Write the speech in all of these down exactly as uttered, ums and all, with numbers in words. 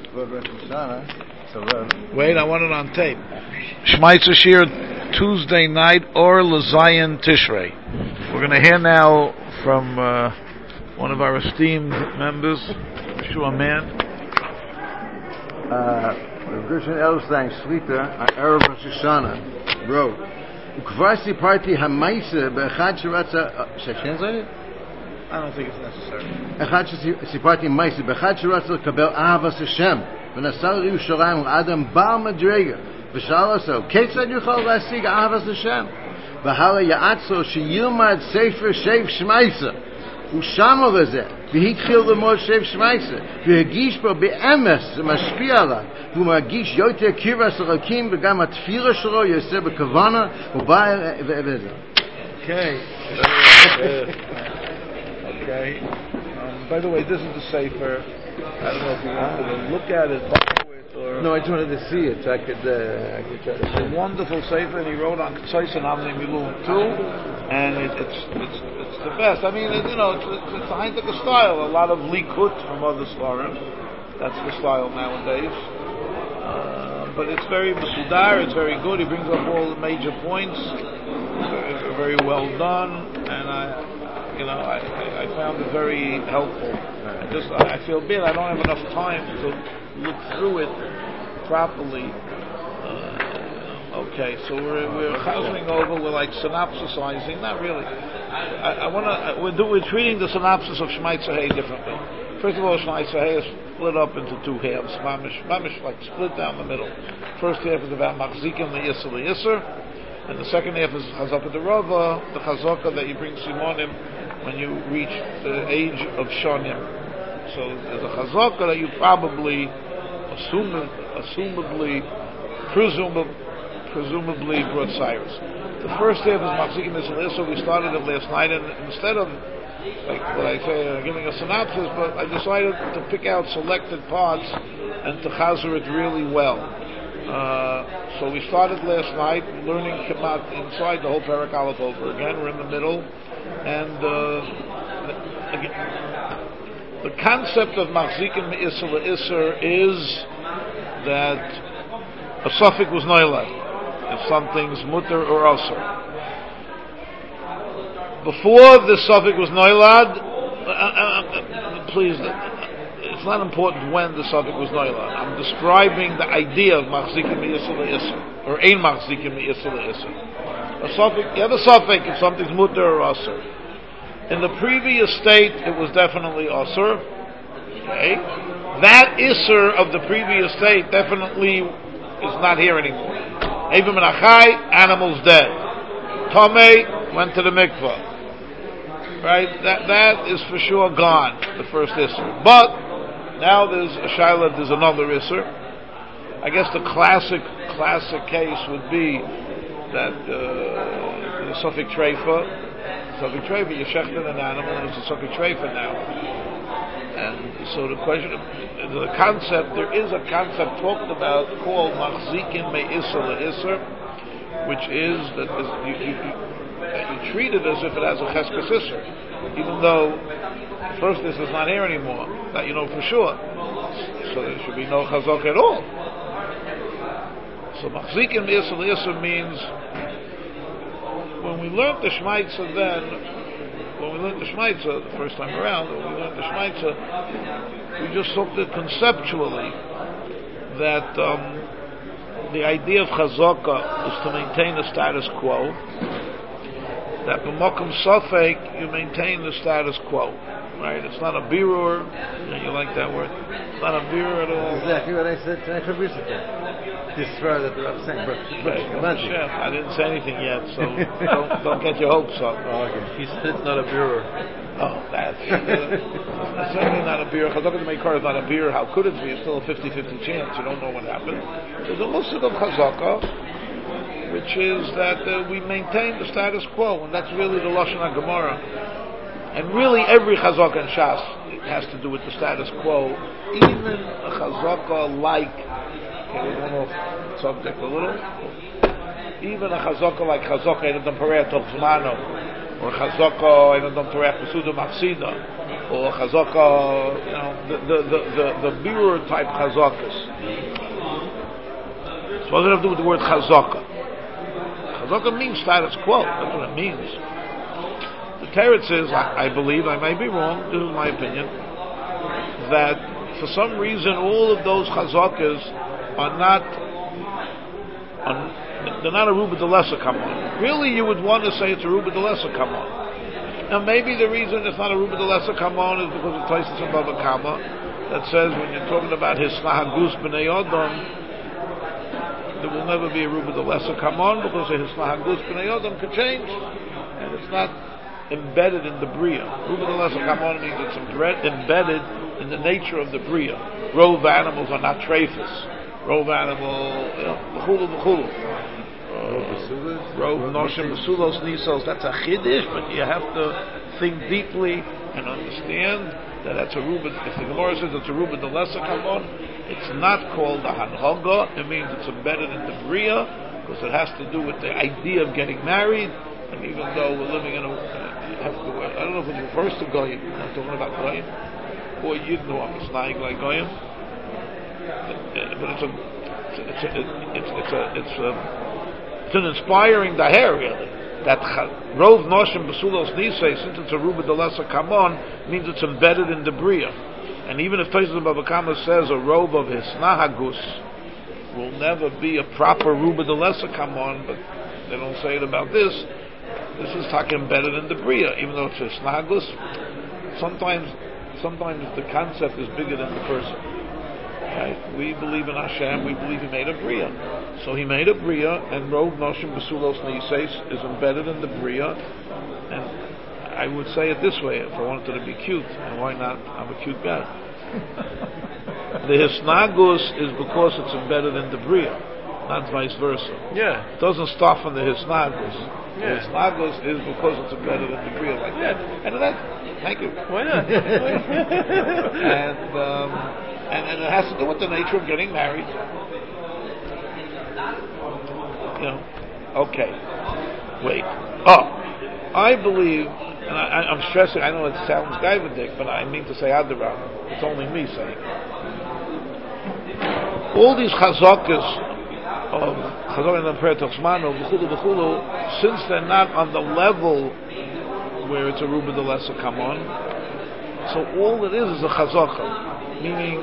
Wait, I want it on tape. Shmaitzer Shir, Tuesday night, or L'Zayin Tishrei. We're going to hear now from uh, one of our esteemed members, Yeshua Man. Gershon Edelstein, Shlita, Erev Rosh Hashanah, wrote, "Ukvar siparti ha'maisa be'echad sheratza." Should I translate it? I don't think it's necessary. Echad siparti ha'maisa be'echad sheratza l'kabel ahavas Hashem v'nasal Yerushalayim l'adam ba'al madrega v'shal oso ketzad yuchal lasig ahavas Hashem v'hala ya'atzo sheyilmad sefer shev shmaisa u'shamo lezeh v'hitchil l'mod shev shmaisa v'hagish bo be'emes v'mashpi alav v'margish yoter kiras elokim v'gam atfila shelo yoseh b'kavana v'ba'el v'eveza. Okay. Okay. Um, by the way, this is the sefer. I don't know if you wanted to look at it, borrow it, or... No, I just wanted to see it so I could, uh, I could try to... It's a wonderful sefer, and he wrote on K'tzais and Amnei Milum too, and it, it's, it's it's the best. I mean, it, you know, it's, it's, it's a Heineke style, a lot of likut from other svarim. That's the style nowadays. Uh, but it's very masudar, it's very good, he brings up all the major points, it's very well done, and I... You know, I, I, I found it very helpful. I just, I feel bad. I don't have enough time to look through it properly. Uh, okay, so we're we're chazing over. We're like synopsisizing. Not really. I, I want to. We're do, we're treating the synopsis of Shmaitzer Hay differently. First of all, Shmaitzer Hay is split up into two halves. Mamish, mamish, like split down the middle. First half is about machzikim le'yisr le'yisr, and the second half is chazaka derava, the chazaka that you bring simonim when you reach the age of shonim. So there's a chazaka that you probably, assume, assumably, presumably, presumably brought Cyrus. The first half is Machzikim Yisrael, so we started it last night, and instead of, like what I say, uh, giving a synopsis, but I decided to pick out selected parts and to chazer it really well. Uh, so we started last night learning Kemat inside the whole Perek Aleph over again. We're in the middle. And uh, again, the concept of Machzikim Me'isr Le'isr is that a suffix was noilad, if something's mutter or asr. Before the suffix was noilad, uh, uh, uh, please, it's not important when the suffix was noilad. I'm describing the idea of Machzikim Me'isr Le'isr, or Ein Machzikim Me'isr Le'isr. A suffix, you have a suffix if something's mutter or asr. In the previous state, it was definitely asr. Okay, that isser of the previous state definitely is not here anymore. Even menachai, animals dead. Tomei went to the mikvah. Right, that that is for sure gone. The first isser, but now there's a shaila. There's another isser. I guess the classic classic case would be that uh, the suffix treifa, suffix treifa, you shechted an animal and it's a suffix treifa now. And so the question, the concept, there is a concept talked about called machzikin me'isr le'isr, which is that you, you, you treat it as if it has a cheskes isr, even though the first isr is not here anymore, that you know for sure. So there should be no chazak at all. So machzikim me'isr le'isr means when we learned the Shmaitzer then, when we learned the Shmaitzer the first time around, when we learned the Shmaitzer, we just took it conceptually that um, the idea of chazaka is to maintain the status quo. That b'mokum safek you maintain the status quo. Right? It's not a birur. Yeah, you like that word? It's not a birur at all. Exactly what I said tonight for Brisbane. This swear that I'm saying, but, but okay. I didn't say anything yet, so don't, don't get your hopes up. Oh, okay. He said it's not a birur. Oh, that's uh, certainly not a birur. Chazaka to make is not a birur. How could it be? It's still a fifty-fifty chance. You don't know what happened. There's a musik of chazaka, which is that uh, we maintain the status quo, and that's really the Lashon HaGemara. And really every chazaka in Shas has to do with the status quo. Even a chazaka like, okay, we're going off subject a little, even a chazaka like chazaka Ein Adam Pareh Toch Zmano, or chazaka Ein Adam Pareh Pesuda Machsida, or chazaka, you know, the the the the, the mirror type chazakas. So what does it have to do with the word chazaka? Chazaka means status quo. That's what it means. The Teretz says, I, I believe, I may be wrong, this is my opinion, that for some reason all of those chazakas are not, are, they're not a Ruba de Lesser Kamon. Really, you would want to say it's a Ruba de Lesser Kamon. Now, maybe the reason it's not a Ruba de Lesser Kamon is because of Taisus and Baba Kama that says when you're talking about his Snahagus B'nei Odom, there will never be a Ruba de Lesser Kamon because his Snahagus B'nei Odom could change, and it's not embedded in the Bria. Ruba de Lesser Kamon means it's embedded in the nature of the Bria. Rove animals are not trephus. Rove animal, you know, b'chulu b'chulu. Rove noshim b'sulos nisos. That's a chiddush, but you have to think deeply and understand that that's a Ruba. If the Gemara says it's a Ruba de Lesser Kamon, it's not called a Hanhoga. It means it's embedded in the Bria because it has to do with the idea of getting married. And even though we're living in a, uh, have to, I don't know if it refers to Goyim. I'm talking about Goyim or Yidden who are misnaying like Goyim. But it's a, it's a, it's it's a, it's a, it's an inspiring daher really. That Rov Noshim Basulos Nisei, since it's a Ruba de Lesser Kamon, means it's embedded in the Bria. And even if Taisus Baba Kama says a Rov of his Snahagus will never be a proper Ruba de Lesser Kamon, but they don't say it about this. This is talking embedded in the Bria, even though it's a Snahagus. Sometimes, sometimes the concept is bigger than the person. Right? We believe in Hashem. We believe He made a Bria. So He made a Bria, and Rov Noshim Basulos Niseis is embedded in the Bria. And I would say it this way, if I wanted to be cute, and why not? I'm a cute guy. The Hisnagus is because it's embedded in the Bria, not vice versa. Yeah. It doesn't start from the Hisnagus. Yeah. The Hisnagus is because it's embedded in the Bria like that. And that, thank you. Why not? and, um, And, and it has to do with the nature of getting married. You know, okay. Wait. Oh, I believe, and I, I'm stressing, I know it sounds gaivadik, but I mean to say Adara. It's only me saying it. All these chazakas of chazak and prayer tochmano, v'chulu v'chulu, since they're not on the level where it's a Ruba de Lesser Kamon, so all it is is a chazaka. Meaning,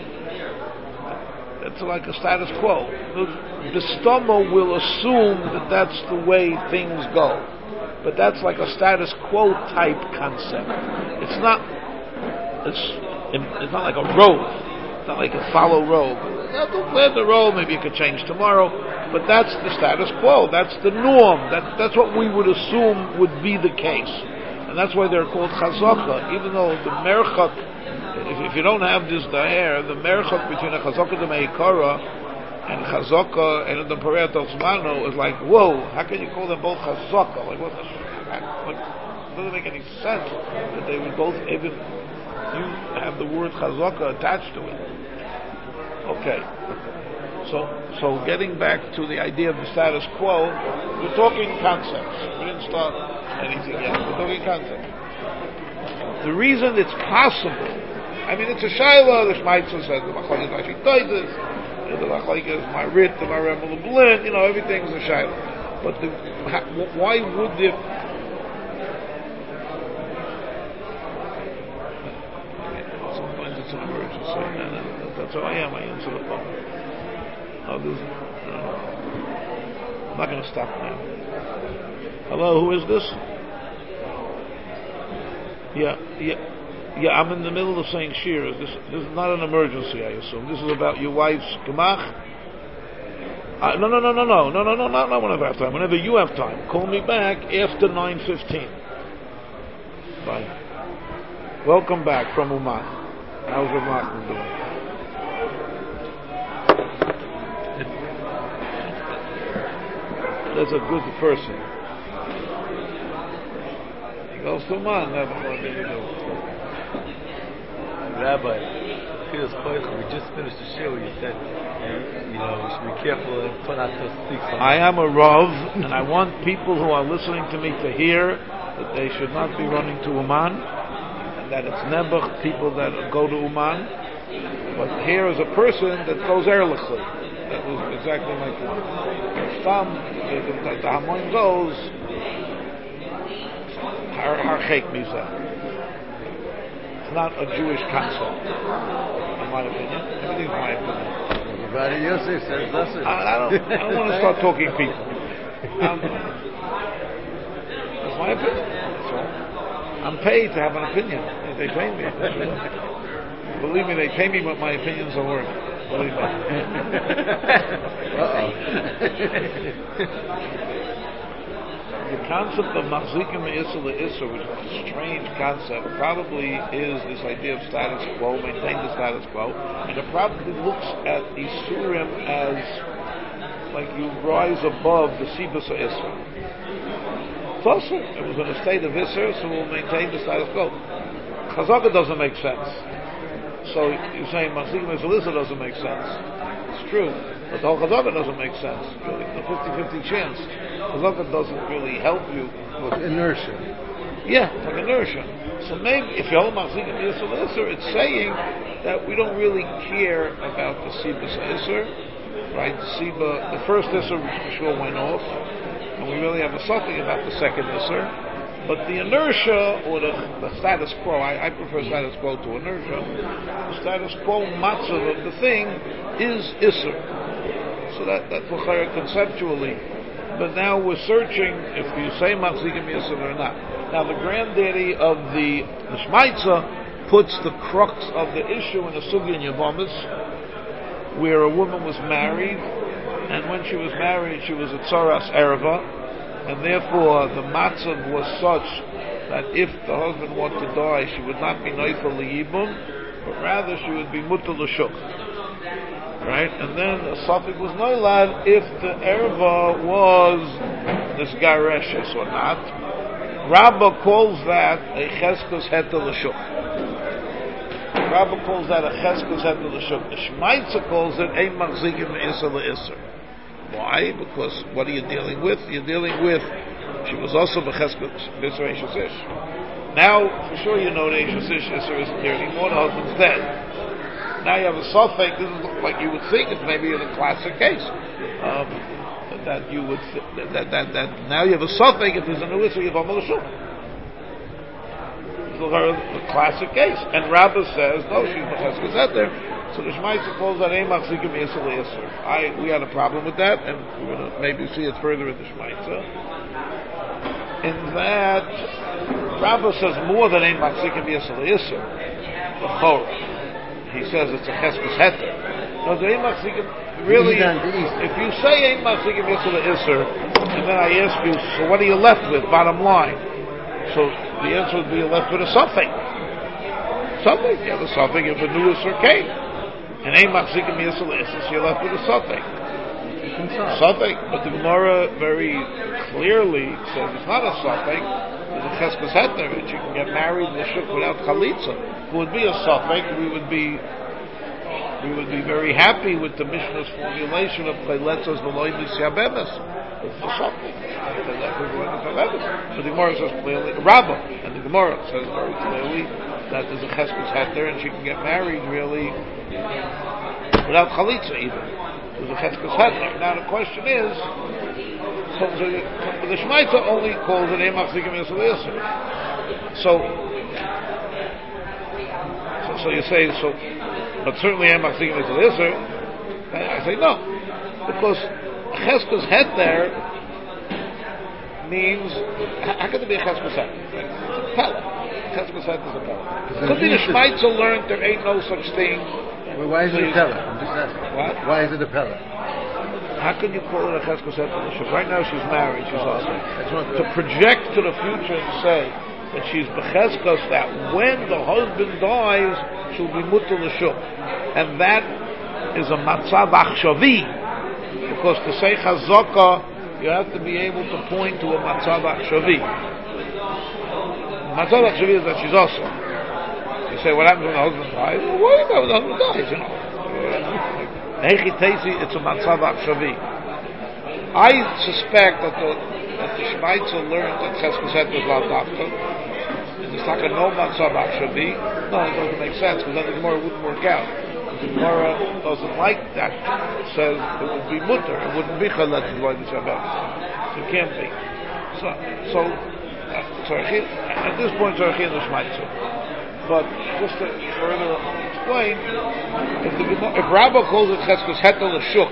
it's like a status quo. The Bistoma will assume that that's the way things go. But that's like a status quo type concept. It's not, it's, it's not like a robe. It's not like a follow robe. Yeah, don't wear the robe, maybe it could change tomorrow. But that's the status quo. That's the norm. That, that's what we would assume would be the case. And that's why they're called chazaka. Even though the merchak, If, if you don't have this daher, the merchak between a chazaka de meikara and chazaka and the pareat osmano is like, whoa, how can you call them both chazaka? Like, what the what, it doesn't make any sense that they would both even you have the word chazaka attached to it. Okay. So, so getting back to the idea of the status quo, we're talking concepts. We didn't start anything yet. We're talking concepts. The reason it's possible, I mean, it's a shayla. The Shmaitzer says the machlokes actually toises, the machlokes is my rit, the my remel blend. You know, everything's a shayla. But the, why would it? Sometimes it's an emergency, and that's how I am. I answer the phone. Others, I'm not going to stop now. Hello, who is this? Yeah, yeah. Yeah, I'm in the middle of saying shir. This, this is not an emergency, I assume. This is about your wife's gemach. Uh, no, no, no, no, no, no, no, no, not, not whenever I have time. Whenever you have time, call me back after nine fifteen. Bye. Welcome back from Uman. How's Rav Nachman doing? That's a good person. He goes to Uman. Never mind what you do. Rabbi, we just finished the show. You said, you know, we should be careful and put out to speak. I am a Rav, and I want people who are listening to me to hear that they should not be running to Uman. that it's nebuch, people that go to Uman. But here is a person that goes ehrlichly. That was exactly my point. Some, the, the, the Hamoin goes, harchek misa. It's not a Jewish concept, in my opinion. Everything's my opinion. Everybody Yosef says that's it. I, I don't. I don't want to start talking people. Um, that's my opinion. That's all. I'm paid to have an opinion. They pay me. Believe me, they pay me, but my opinions are worth. Believe me. Uh-oh. The concept of machzikim me'isur le'isur, which is a strange concept, probably is this idea of status quo, maintain the status quo, and it probably looks at isurim as like you rise above the sibus isur. Tosser, it was in a state of isur, so we'll maintain the status quo. Chazaka doesn't make sense. So you're saying machzikim me'isur le'isur doesn't make sense. It's true, but the whole chazaka doesn't make sense. Really, the fifty-fifty chance. Chazaka doesn't really help you with Inertia. Yeah, it's like inertia. So maybe if you're machzikim me'isur le'isur, it's saying that we don't really care about the sibus isur, right? Siba, the first isur for sure went off, and we really have a something about the second isur. But the inertia, or the, the status quo, I, I prefer status quo to inertia, the status quo matzav of the thing is Isser. So that, that's conceptually. But now we're searching if you say machzikim Isser or not. Now the granddaddy of the, the Shmaitza puts the crux of the issue in a sugi in Yavamis, where a woman was married, and when she was married she was a tzaras erva, and therefore the matzav was such that if the husband wanted to die, she would not be neifel liyibum, but rather she would be mutal l'shuk. Right? And then a suffix was noilad if the erva was this gareshes or not. Rabbah calls that a cheskos heter l'shuk. Rabbah calls that a cheskos heter l'shuk. The Shmaitza calls it a machzikim me'isur le'isur. Why? Because what are you dealing with? You're dealing with, she was also b'cheskos b'isur eishes ish. Now, for sure you know the eishes ish isur isn't there anymore, the husband's dead. Now you have a suffix, this is like you would think it's maybe in a classic case. Um, that you would, th- that, that, that, now you have a suffix, if there's a new isur, you have a malashuk. It's a classic case. And Rabbah says, no, she's b'cheskos heter. So the Shmaitza calls that ein machzikim me'isur le'isur. I we had a problem with that, and we're going to maybe see it further in the Shmaitza. In that, Rabbah says more than ein machzikim me'isur le'isur. The Chor, he says it's a cheskos heter. No, the ein machzikim really. If you say ein machzikim me'isur le'isur, and then I ask you, so what are you left with? Bottom line. So the answer would be you're left with a suffix. Suffix. You have a suffix if a new isur came. And ein machzikim me'isur le'isur, so you're left with a suffix. Suffix, but the Gemara very clearly says it's not a suffix. There's a cheskos heter, and she can get married l'shuk without chalitza. If it would be a suffix, we would be we would be very happy with the Mishnah's formulation of chayletzos v'loy misyabemes. It's a suffix. But the Gemara says clearly, Rabbah, and the Gemara says very clearly that there's a cheskos heter, and she can get married really without chalitza even. There's a cheskos heter. Now the question is, so, so the Shmaitza only calls it ein machzikim me'isur le'isur. So, so, so you say so, but certainly ein machzikim me'isur le'isur. I say no, because cheskos heter means how can there be a cheskos heter? It's a pella. Cheskos heter is a pella. Could be the Shmaitza learned there ain't no such thing. Well, why is it a pella? I'm just asking. What? Why is it a pella? How can you call it a cheskos heter l'shuk? Right now she's married. She's also to project to the future and say that she's b'cheskos, that when the husband dies she'll be mutal l'shuk, and that is a matzav achshavi, because to say chazaka you have to be able to point to a matzav achshavi. Matzav achshavi is that she's also. You say, what happens when the husband dies? Well, what about when the husband dies, you know? It's a matzav achshavi. I suspect that the, that the Shmaitza learned that cheskos heter is la dafka. In the It's like a no matzav akshavi. No, it doesn't make sense because then the Gemara wouldn't work out. The Gemara doesn't like that. It says it would be mutter. It wouldn't be chalet to loy b'shabbat. So it can't be. So, so uh, at this point, Tzarchi and the Shmaitzu. But just to further explain, if the if Rabbah calls it cheskes hetel l'shuk,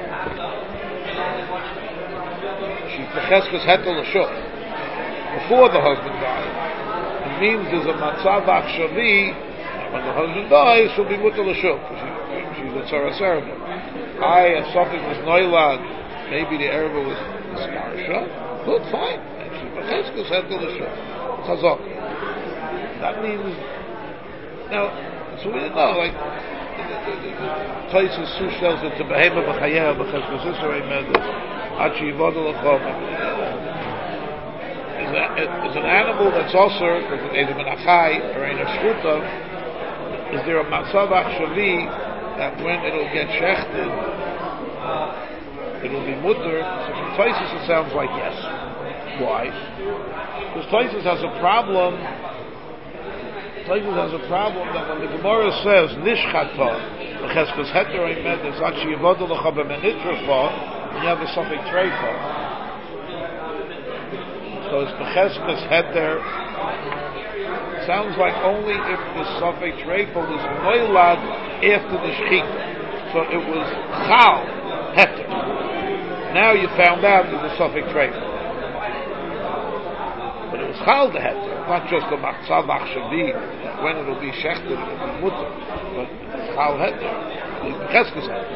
she's the cheskes hetel l'shuk before the husband died. It means there's a matzav achshavi. When the husband dies, she'll be mutter l'shuk. She, she's a tzara serba. I, if something was noilad, maybe the erba was skarsha. Good, fine. And she's the cheskes hetel l'shuk. Chazak. That means. Now, so we didn't know, like, places Sush tells it to Behema B'chayeh B'cheskes Yisrael Medes Achi Yivodel L'chom. Is an animal that's also because it's either Menachai or in a Shchuta. Is there a Matzav Achshavi that when it'll get shechted, it'll be mutter? So from Taisus it sounds like yes. Why? Because Taisus has a problem. Taisus has a problem that when the Gemara says Nishchata, Cheskes Heter Eimed is actually Yivodel L'cha B'menitrafa, and you have a suffix Treifa. So it's the Cheskes Heter. Sounds like only if the suffix Treifa was Noilad after the Shechita. So it was Chal Heter. Now you found out there's a suffix Treifa. But it was Chal the Heter. Not just the Machzav Achshavi, that when it will be Shechted, it will be Mutter, but Chal Heter, the Cheskes Heter.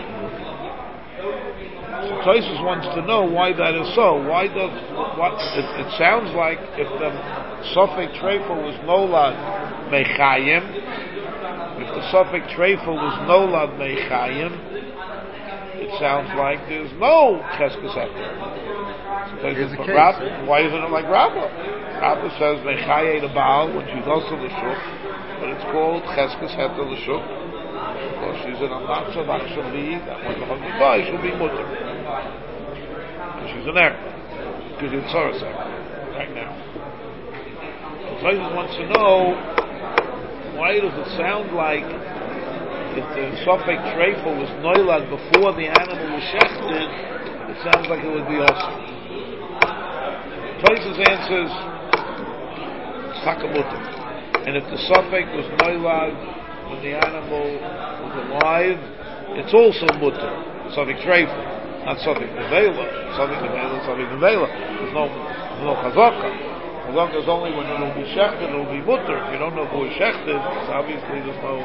So Taisus wants to know why that is so. Why does, what, it, it sounds like if the suffix Treifa was Nolad Mechayim, if the suffix Treifa was Nolad Mechayim, it sounds like there's no Cheskes Heter. Here's the case. Rab, why isn't it like Rabbah? Rabbah says Mechaye the Baal when she's also the Shuk, but it's called Cheskes Heter l'Shuk because she's in a matzav achshavi that when the husband dies she'll be mutter because she's an heir. Because it's Tzara right now. So Taisus wants to know why does it sound like if the suffix treifa was noilad before the animal was shechted, it sounds like it would be awesome. Taisus answers Chakamutim. And if the suffix was noilad when the animal was alive, it's also mutter. Suffix treifa, not suffix nevela. Suffix nevela, suffix nevela. There's no, there's no chazaka. Chazaka is only when it will be shechted, it will be mutter. If you don't know who is shechted, so obviously there's no,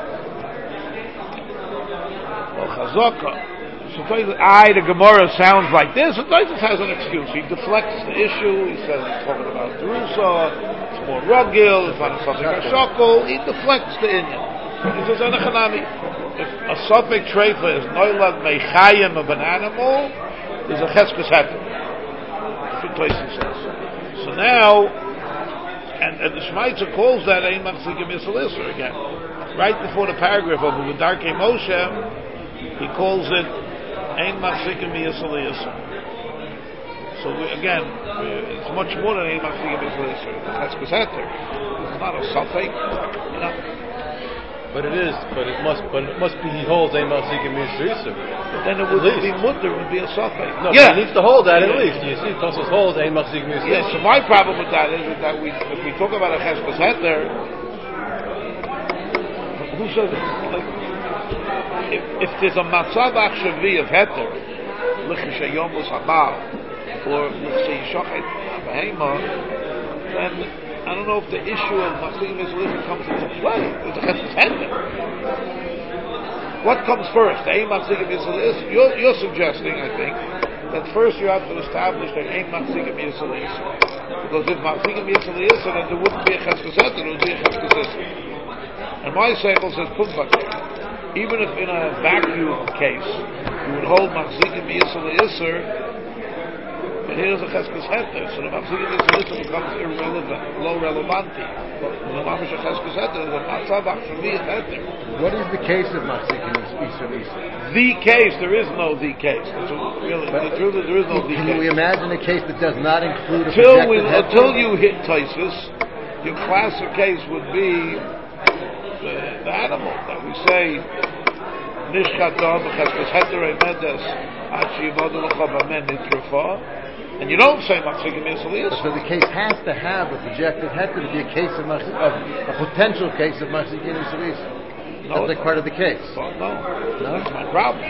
no chazaka. So I, the Gemara sounds like this, and Taisus has an excuse. He deflects the issue. He says he's talking about Jerusa. It's more rugged. It's not a suffix hashakol. He deflects the inyan. He says, "Anachanami, if a suffix treifa is noilad mechayim of an animal, there's a cheskes heter." That's what Taisus says. So now, and, and the Shmaitzer calls that ein machzikim yisrael iser again. Right before the paragraph of V'darkei Moshe, he calls it Ein machzikim yisrael yisrael. So we, again, we, it's much more than ein machzikim yisrael yisrael. That's cheskes heter. It's not a suffix, you know. But it is. But it must. But it must be. He holds ein machzikim yisrael yisrael. But then it would be mutter. It would be a suffix. No, yeah, he needs to hold that at yeah. least. You see, Tosfos holds ein machzikim yisrael. Yeah. So my problem with that is that we, if we talk about a cheskes heter, who says it? Like, If, if there's a matzav achshavi of heter, l'chisha yomus habal, or l'chisha yishochet behema, then I don't know if the issue of machzikim yisrael comes into play. There's a cheskes heter. What comes first? The ein machzikim yisrael. You're, you're suggesting, I think, that first you have to establish that ein machzikim yisrael. Because if machzikim yisrael, then there wouldn't be a cheskes heter, there would be a cheskes yisrael. And my seichel says pumvakeh. Even if in a vacuum case you would hold machzikim yisrael yisr, but here's a cheskes heter, so the machzikim yisrael yisr becomes irrelevant, low relevanti. But the mamash a cheskes heter is a matzav achshavi heter. What is the case of machzikim yisrael yisr? The case, there is no the case. That's what, really, but, the truth is there is no the can case. Can we imagine a case that does not include a until we, projected heter? Until you hit Taisus, your classic case would be the, the animal that we say nishchata b'cheskes heterei medes ad sheyivodu l'cha b'men nitrafa, and you don't say machzikim yisraelis. So the case has to have a projected heter to be a case of, machz- of a potential case of machzikim yisraelis. No, that's like part of the case. Well, no, no, that's my problem.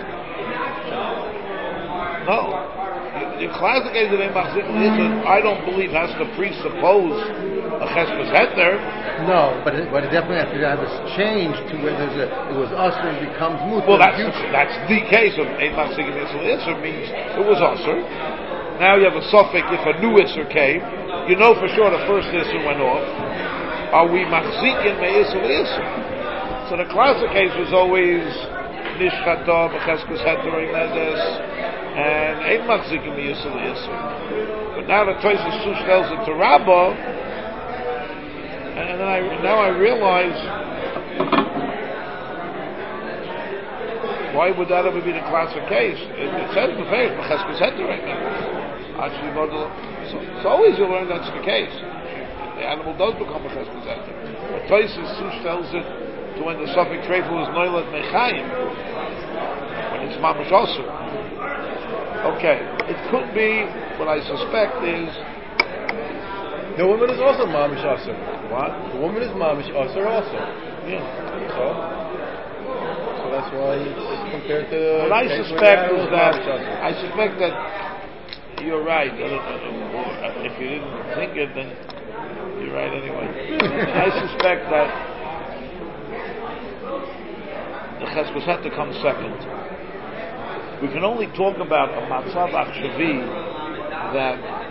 No. The classic case of a machzikim yisraelis, I don't believe has to presuppose a cheskes heter. No, but it, but it definitely has to have this change to where there's a it was usher and becomes mutar. Well, that's the, that's the case of a machzikim yisraelis. Isser means it was usher. Now you have a suffix if a new isser came. You know for sure the first isser went off. Are we machzikim me isser isser? So the classic case was always nishchata b'cheskes heter medes and ein machzikim me isser isser. But now the Tosfos Sush tells it to Rabbah. And then I now I realize why would that ever be the classic case? It, it says the face, b'cheskes heterei medes. Actually, so it's always you learn that's the case. The animal does become b'cheskes heter. But Tosfos Sush tells it to when the suffix treifa was noilad mechayim, when it's mamash osur. Okay, it could be. What I suspect is. The woman is also mamish aser. What? The woman is mamish aser also. Yeah. So, so that's why it's compared to. What I suspect is that I suspect that you're right. If you didn't think it, then you're right anyway. I suspect that the cheskes heter comes second. We can only talk about a matzav achshavi that.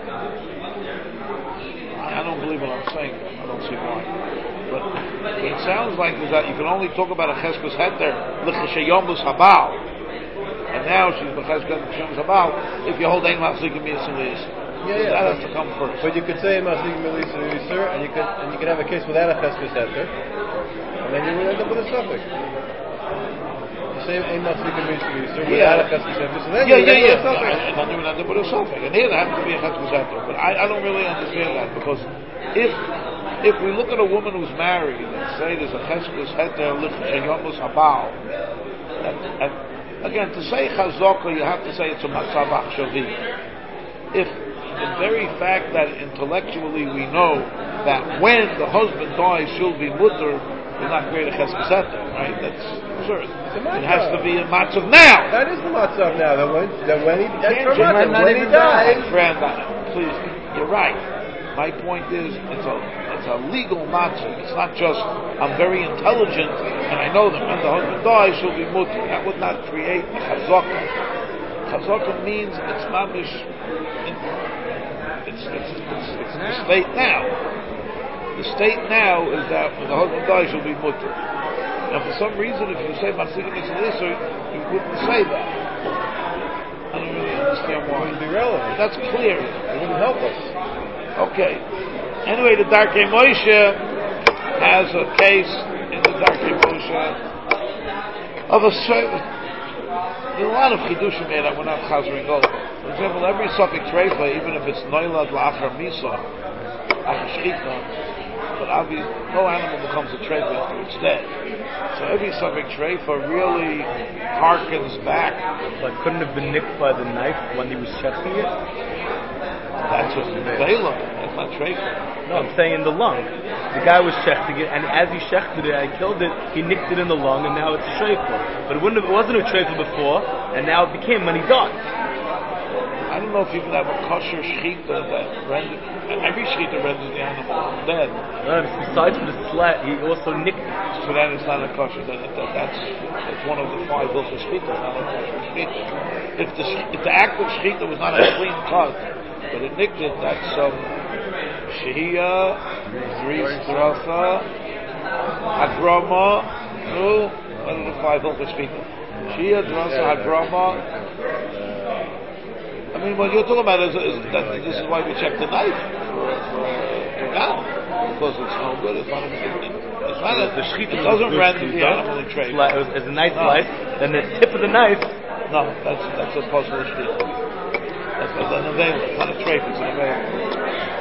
I don't believe what I'm saying. I don't see why. But what it sounds like is that you can only talk about a cheskes heter l'cheshayomus habal, and now she's b'cheskes l'cheshayomus habal if you hold ein machzikim yisraelis. Yeah, yeah. That has to come first. But you could say machzikim yisraelis, and you could and you could have a case without a cheskes heter, and then you would end up with a suffix. You say ein machzikim yisraelis without a cheskes heter, so then yeah, you yeah, end yeah. up with a suffix. And then you would end up with a suffix. And here there happens to be a cheskes heter, but I, I don't really understand that because if if we look at a woman who's married and say there's a cheskes heter l'cheshayomus habal, and again to say chazaka you have to say it's a matzav achshavi. If the very fact that intellectually we know that when the husband dies she'll be mutter will not create a cheskes heter, right? That's absurd. It has to be a matzav now. That is the matzav now. That when that when he that's her Can't matzav. you- When he dies, friend, please, you're right. My point is, it's a it's a legal matzav. It's not just I'm very intelligent and I know that when the husband dies she'll be mutter. That would not create a chazaka. Chazaka means it's mamish. It's it's it's, it's the state now. The state now is that when the husband dies she'll be mutter. And for some reason, if you say machzikim yisraelis, you wouldn't say that. I don't really understand why. it wouldn't be relevant. That's clear. It wouldn't help us. Okay. Anyway, the Darkei Moshe has a case in the Darkei Moshe of a certain. There's a lot of chidushim here that we're not chazering over. For example, every suffix treifa, even if it's noilad la'achar misa, achar shchita, but obviously no animal becomes a treifa after it's dead. So every suffix treifa really harkens back. But couldn't have been nicked by the knife when he was checking it? That's what Balaam. That's not treifa. No, I'm saying in the lung. The guy was shechting it, and as he shechted it, I killed it. He nicked it in the lung, and now it's a treifa. But it wouldn't have, it wasn't a treifa before, and now it became when he died. I don't know if you can have a kosher shechita that renders, every shechita renders the animal dead. No, besides for the slat, he also nicked it. So then it's not a kosher. Then it, that, that's that's one of the five hilchos shechita, not a kosher shechita. If the if the act of shechita was not a clean cut, but it nicked it, that's um, shehiyah, zris, drafa, hagrama. No, one of the five hilchos shechita. Shehiyah, drafa, hagrama. I mean, what you're talking about is, is that this is why we check the knife for, for now, because it's no good. It's not a, it's not a, the shechita it doesn't was render good the shechita. animal in trade. Sli- It was as a nice No. slice, then the tip of the knife. No, that's that's a puzzle shechita. That's a, an available. It's not a trade. It's an available.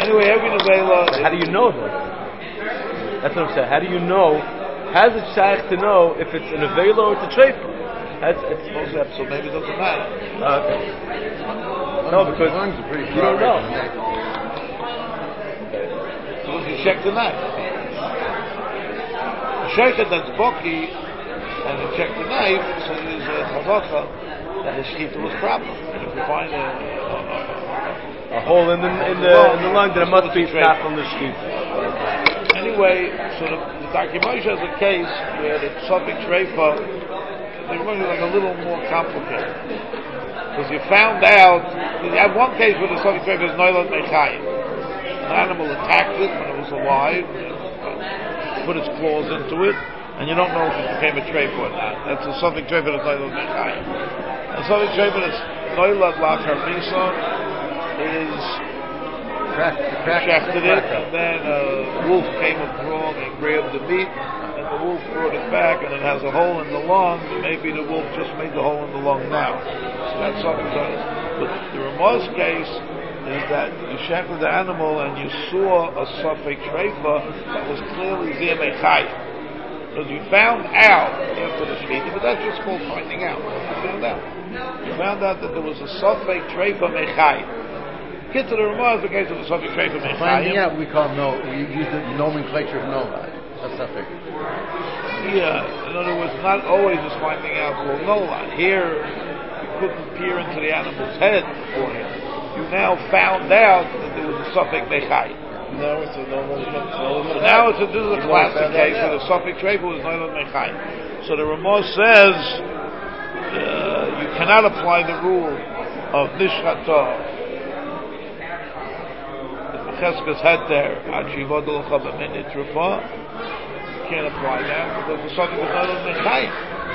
Anyway, every nevela. How do you know though? That's what I'm saying. How do you know? How's it shaykh to know if it's an nevela or it's a treifa? That's it's Supposed to have, so maybe it doesn't matter. uh, okay. No, because lungs are pretty you don't know. Because you check the knife. You check it, that's Boki, and you check the knife, so there's a chavacha that the shechita was problem. And if you find a, a, A hole in the in the in the lung, then it must be not from the shechita. anyway, so the, the Darkei Moshe has a case where the suffix reifa, the Darkei Moshe is a little more complicated. Because you found out, you have one case where the suffix reifa is noilad mechayim. An animal attacked it when it was alive, put its claws into it, and you don't know if it became a treifa or not. That's a suffix reifa that's noilad mechayim. And suffix reifa that's noilad lachar misa is Crack, crack, shechted it, crack and then a wolf came along and grabbed the meat, and the wolf brought it back, and it has a hole in the lung. Maybe the wolf just made the hole in the lung now. So that's something that is. But the Ramah's case is that you shechted the animal and you saw a suffix reifa that was clearly zeh mechayim. Because you found out after the shechita, but that's just called finding out. You found out. You found out that there was a suffix reifa mechayim. Get to the Ramah is the case of the suffix reifa mechayim. Finding out, we call no. We use the nomenclature of no. That's not fair. Yeah, in other words, not always is finding out called nolad. Here, you couldn't peer into the animal's head for him. You now found out that there was a suffix mechayim. No, it's a normal. So now it's a, this is a classic case where the suffix reifa was nolad mechayim. So the Ramah says uh, you cannot apply the rule of nishchata. Cheskes heter achivodol chabamin itrufa. Can't apply that because the suffix was not on mechayim.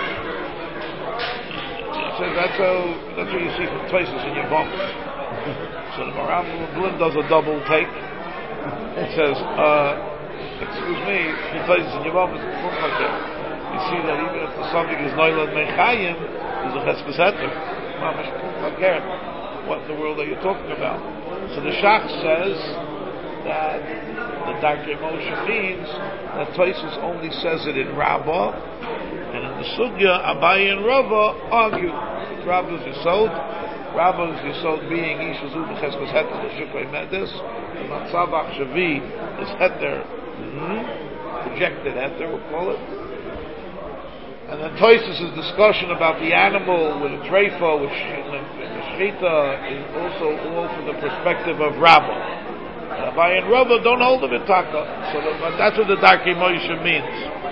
It says that's how that's what you see from places in your bumps. So the Maram Blum does a double take. It says, uh, "Excuse me, in places in your bumps, you see that even if the suffix is noilad mechayim, there's a cheskes heter. Mamish again, what in the world are you talking about?" So the Shach says that the Darkei Moshe means that Tosfos only says it in Rabbah, and in the Sugya, Abaye and Rava argue. Rabbah's Yisod, Rabbah's Yisod being Ishazu b'cheskes heter l'shukrei medes, and Matzavach Shavi is heter, mm-hmm, projected heter, we'll call it. And then Tosfos' discussion about the animal with a treifa, which in the, in the Shechita is also all from the perspective of Rabbah. Abaye and Rava don't hold the vitaka, so that, that's what the Darkei Moshe means.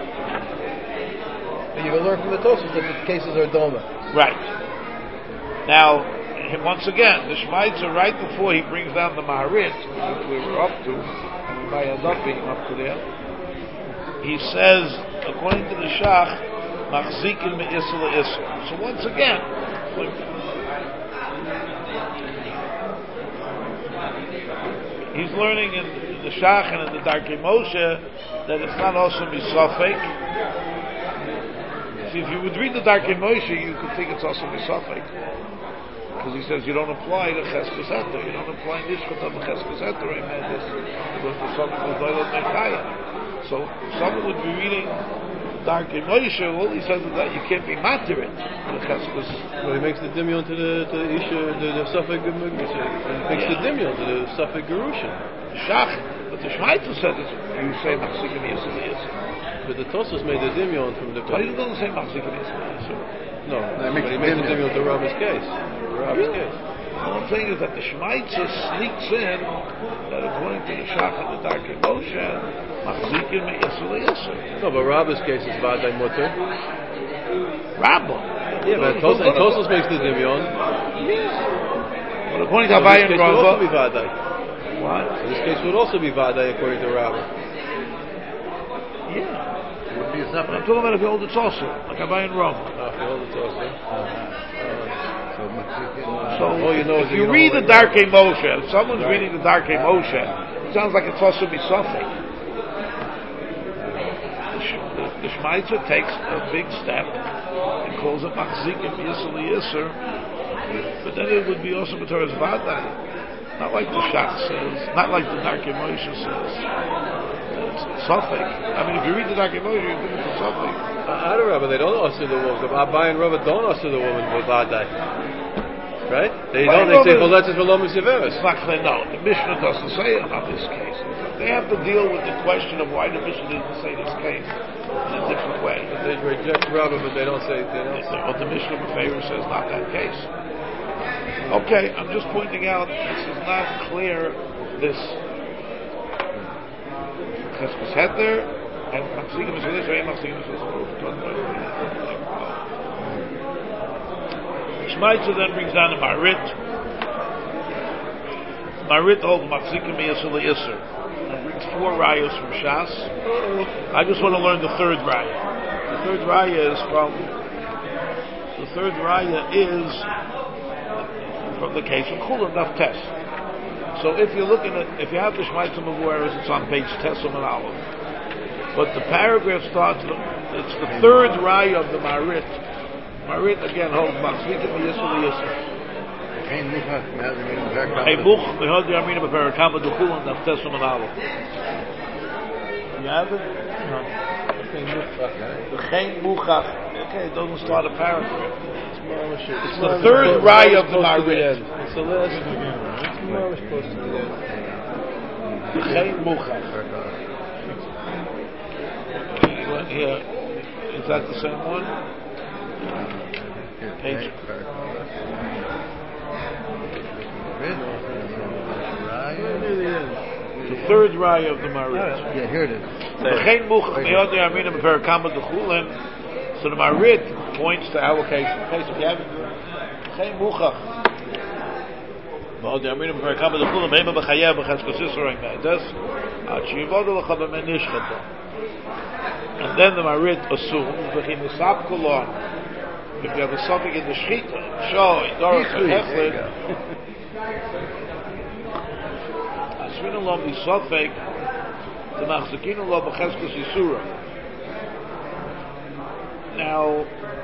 And you can learn from the Tosfos that the cases are doma. Right. Now, once again, the Shmaitzer, right before he brings down the Maharit, which we were up to, and we might end up being up to there, he says, according to the Shach, Machzikin me'isr le'isr. So once again, he's learning in, in the Shach and in the Darkei Moshe that it's not also misafek. See, if you would read the Darkei Moshe, you could think it's also misafek, because he says you don't apply the cheskes heter, you don't apply nishchata b'cheskes heter in this, because the suffix was noilad mechayim. So someone would be reading Darkei Moshe, all he says is that you can't be matir it the cheskes. Well, he makes the dimyon to the to the isha the, the suffix. He makes yeah. the dimyon to the suffix gerushin. Shach, but the Shmaitzer said it. You say machzikim yisur yisur. But the Tosfos made the dimyon from the. Why you don't say machzikim yisur yisur? No, no, but he makes the dimyon to Rabbi's case. To Rabbi's yeah. case. All I'm saying is that the Shmaitzer sneaks in that according to the Shach and the Darkei Moshe, machzikim yisur yisur. No, but Rabbi's case is vaday mutter. Rabbah. Yeah, but Tos- and Tosfos makes the dimyon. Yeah. But according to So Abaye this and case would also be Rava, vaday. what? So this case would also be vaday according to Rabbah. Yeah. Would be a But I'm separate. talking about if you hold it also, like Abaye and Rava. Ah, if you hold it also. So, Mexican, So All you know is if that you you don't read the hold like Darkei Moshe, if someone's Right. reading the Darkei Moshe, it sounds like it's also misafek. The, Sh- the, the Shmaitzer takes a big step and calls it machzikim yisur yisur, but then it would be also b'toras vaday. Not like the Shach says, not like the Darkei Moshe says. It's Suffolk. I mean, if you read the Darkei Moshe, you're doing it to Suffolk. Uh, Adarabba, they don't usher the woman. The Abai and Rava don't usher the woman for Vadai. Right? They Well, don't. They say Rava- Choletzes V'lo Miseveres. It's not clear, no. The Mishnah doesn't say it on this case. They have to deal with the question of why the Mishnah didn't say this case in a different way. But they reject Rava, but they don't say. They don't. Say. What the Mishnah B'Feir says, not that case. Okay, I'm just pointing out this is not clear. This Cheskes Heter and Machzigim is this, or Machzigim is this. Shmaitzer then brings down the Marit. Marit holds Machzigim Yisur Yisur and brings four rayos from Shas. I just want to learn the third raya. The third raya is from. The third raya is from the case of Chulam Daf Tes. So if you're looking at, if you have the Shmaitzer Mavueres, it's on page Tesum and Aleph. But the paragraph starts, it's the third raya of the Marit. Marit again holds Machzikah Yisur Yisur. Heibuch Mehod Yamina B'Perakam B'Duchulam Daf Tesum and Aleph. You have it? No. The Chein Muchach. Okay, it doesn't start a paragraph. It's the third raya of the Marit. It's the last. It's more close to the end. The Chein Muchach. Here, is that the same one? Page. The third raya of the Marit. Yeah, here it is. The Chein Muchach Mehod Yamina B'Perakam B'Duchulam. So the Marit points to our case. Okay, so if you have Chein Muchach. And then the Marit assumes if you have a suffix in the Shechita, Shoy, Doros, and Heflin, Asrin Lo Misofek, the Machzakin Lo B'Cheskos Yisura. Now,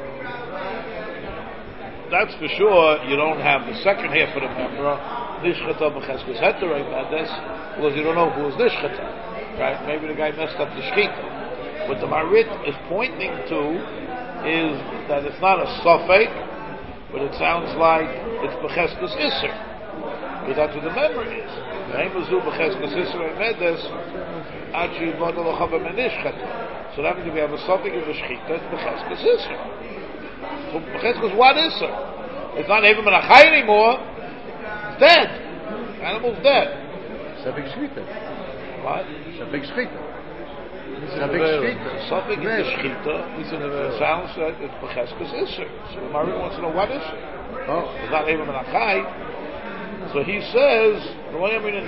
that's for sure. You don't have the second half of the member, Nishchata B'Cheskos Heter, because you don't know who was Nishchata, right? Maybe the guy messed up the Shechita. What the Marit is pointing to is that it's not a Sofek, but it sounds like it's B'Cheskos Isser, because that's what the member is. So that means if we have a Sofek in the Shechita, it's B'Cheskos Isser. So B'Cheskos what Isser? It's not even Menachai anymore. It's dead. The animal's dead. Sofek Shechita. What? Sofek Shechita. Sofek in the Shechita sounds like it's B'Cheskos Isser. So the Marit wants to know what Isser. Oh. It's not even Menachai. So he says, who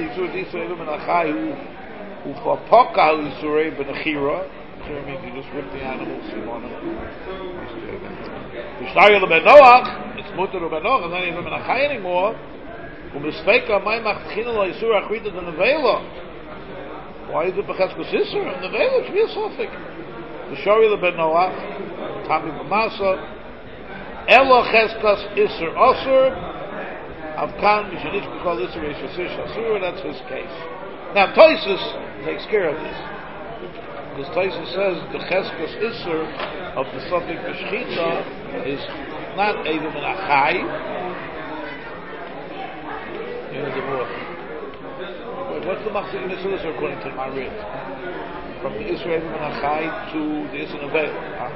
who for Poka Isurei Benachira, Chira means you just whip the animals you want them. Vishtayel Ben Noach, it's Mutter Ben Noach, and not even Menachai anymore. Who mistake my Machchina Lo Isur Achrita the Nevela. Why is it B'Cheskos Isur? And Nevela should be a Sofik. Vishtayel Ben Noach, Tami B'Masa, Elo Cheskos Isur Osur. Avkan Mishanish B'Kol Isur Yishasish Asur. That's his case. Now Toisus takes care of this. Because Toisus says the Cheskos Isur of the Sofik B'Shchita is not Eidim and Achai. Wait, what's the Machzikah Isur Isur according to the Marit? From the Isur Eidim and Achai to the Isur Nevel. Huh?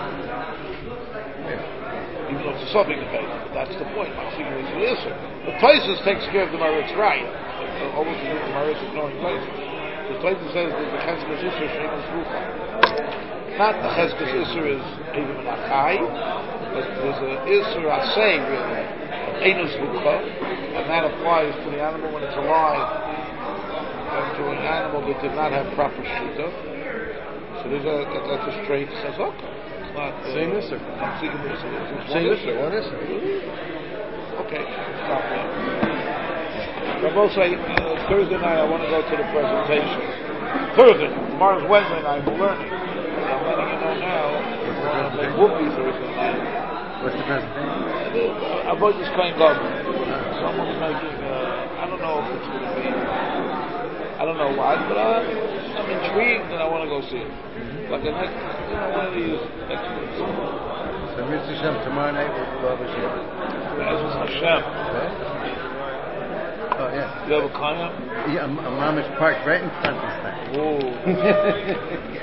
Even though it's a Sofik Nevel. But that's the point. Machzikah Isur Isur. But Toisus takes care of the Marit's right. Almost as if the Marit is ignoring Toisus. The Toisus says that the Cheskos Isur Shemus Rucha. Not the Cheskos Isur is Eidim and Achai. There's an Isur Asay really. Einus Rucha. And that applies to the animal when it's alive. And to an animal that did not have proper Shechita. So there's a, that's a straight Sazaka. It's not... Uh, Same Isur. Same Isur. One Isur. Okay, stop there. I will say, uh, Thursday night I want to go to the presentation. Thursday, tomorrow's Wednesday night, we're learning. I'm letting you know now, we're going to make whoopie Thursday night. What's the presentation? Uh, avoid this playing government. Someone's making, uh, I I don't know if it's going to be. I don't know why, but I, I'm intrigued and I want to go see it. Mm-hmm. Like an, you know, one of these experts. So Mitzvah Hashem tomorrow night with Love Hashem. Mitzvah Hashem. Oh yes. You have a kayak? Yeah, a, a mamish parked right in front this time. Whoa.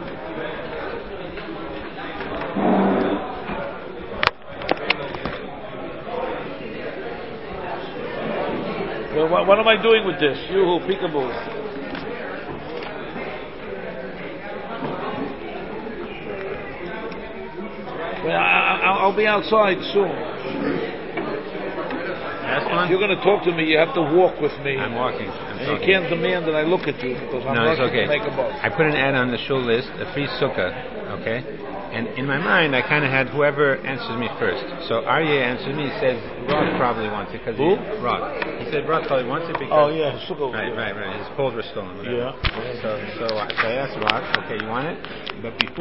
Well, what, what am I doing with this? You who peekaboo. Well, I, I, I'll be outside soon. If you're going to talk to me, you have to walk with me. I'm walking. I'm and you can't demand that I look at you because I'm no, rushing okay. to make a buzz. I put an ad on the show list, a free sukkah, okay? And in my mind, I kind of had whoever answers me first. So Aryeh answered me. He says Rod probably wants it because Who? He, Rod. He said Rod probably wants it because. Oh yeah, sukkah. Right, right, right. His poles were stolen. Whatever. Yeah. So, so, I- so I asked Rod, okay, you want it? But before.